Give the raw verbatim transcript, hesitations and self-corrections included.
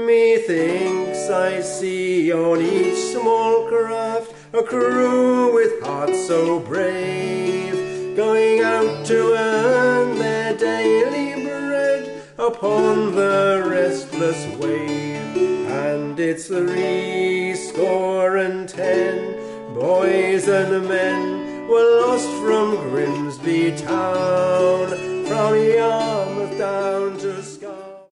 Methinks I see on each small craft a crew with hearts so brave, going out to earn their daily bread upon the restless wave. And it's three score and ten boys and men were lost from Grimsby town, from Yarmouth down to